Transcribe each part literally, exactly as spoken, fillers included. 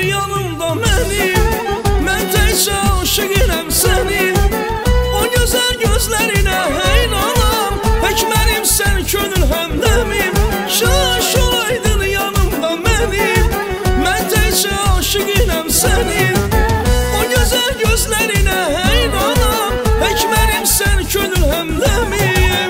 yanımda mənim, mən təkcə aşiqirəm səni. O gözəl gözlərinə heyranam, tək mənimsən könül həmdəmim. Şaş olaydın yanımda mənim, mən təkcə aşiqirəm səni. O gözəl gözlərinə heyranam, tək mənimsən könül həmdəmim.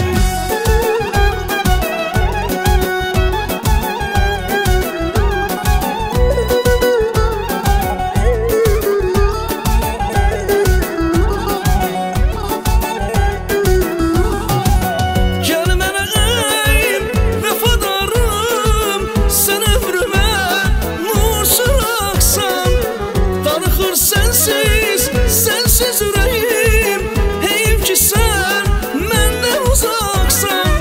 Sensiz, sensiz ürəyim, heyif ki sən məndən uzaqsan.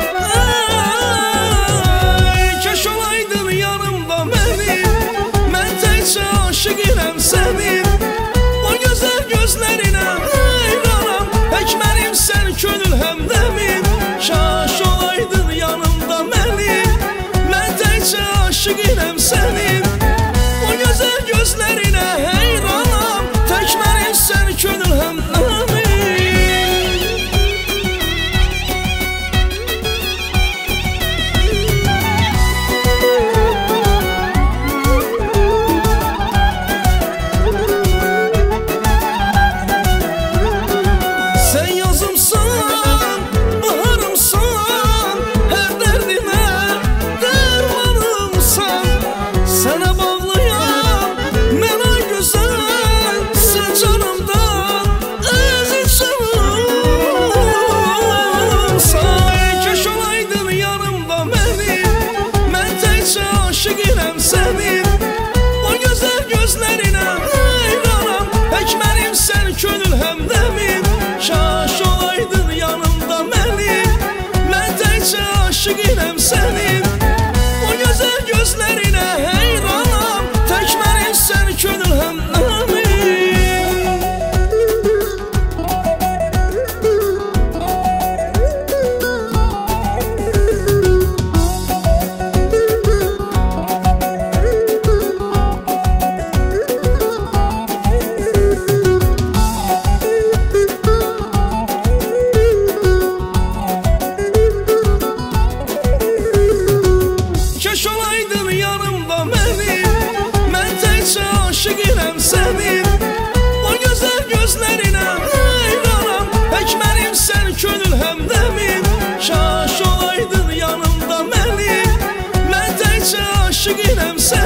Ay, kaş olaydın yanımda mənim, mən təkcə aşiqirəm sənin. O gözəl gözlərinə heyranam, tək mənimsən könül həmdəmin. Kaş olaydın yanımda mənim, mən təkcə aşiqirəm sənin. O gözəl gözlərinə heyranam, tək mənimsən könül həmdəmin. Sən yazımsan, baharımsan, hər dərdimə dərmanımsan. Sənə bağlıyam, mən ay gözəl, sən canımdan əziz canımsan. Kaş olaydın yanımda mənim, mən təkcə aşiqirəm sənin. O gözəl gözlərinə heyranam, tək mənimsən könül həmdəmin. Kaş olaydın yanımda mənim, mən təkcə aşiqirəm sənin. O gözəl gözlərinə heyranam, tək mənimsən könül həmdəmin. Kaş olaydın yanımda mənim, mən təkcə aşiqirəm sənin. O gözəl gözlərinə heyranam, tək mənimsən könül həmdəmin. Kaş olaydın yanımda mənim, mən təkcə aşiqirəm sənin.